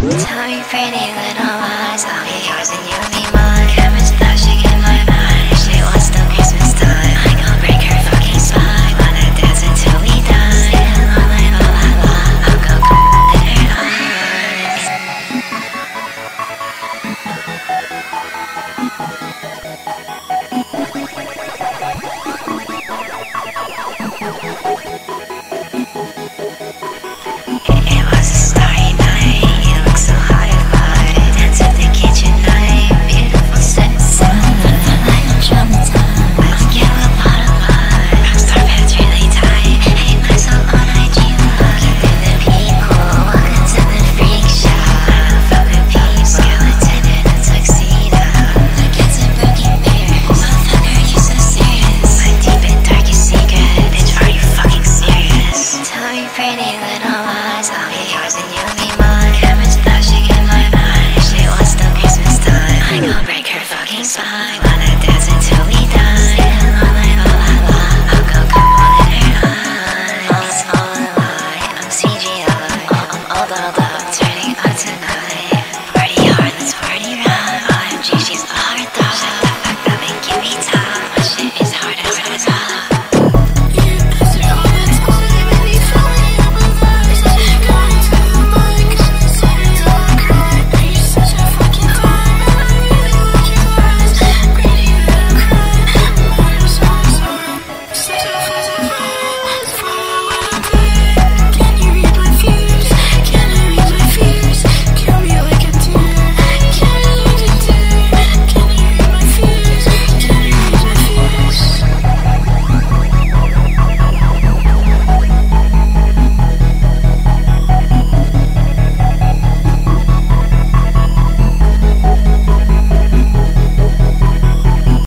Tell me pretty little lies, I'll be yours and you'll be mine. Cameras flashing in my mind, she wants till Christmas time. I gon' break her fucking spine, wanna dance until we die. And all night, I'll go in her eyes. It was a starry night, you look so high-fi. Dance at the kitchen knife, beautiful sunset. I'm traumatized, I'll give a lot of love. Rockstar pants really tight, hate myself on IG Live. Keeping the people, welcome to the freak show. Fuck with peeps, skeleton in a tuxedo. Look at some broken beer, motherfucker, you so serious. My deep and darkest secret, bitch, are you fucking serious? Tell me pretty little lies, I'll be yours and you'll be mine. Cameras flashing in my mind, she wants till Christmas time. I gon' break her fucking spine, wanna dance until we die. And all night, I'll go in her eyes. All a lie, I'm CGI, I'm all dolled up, turning on tonight.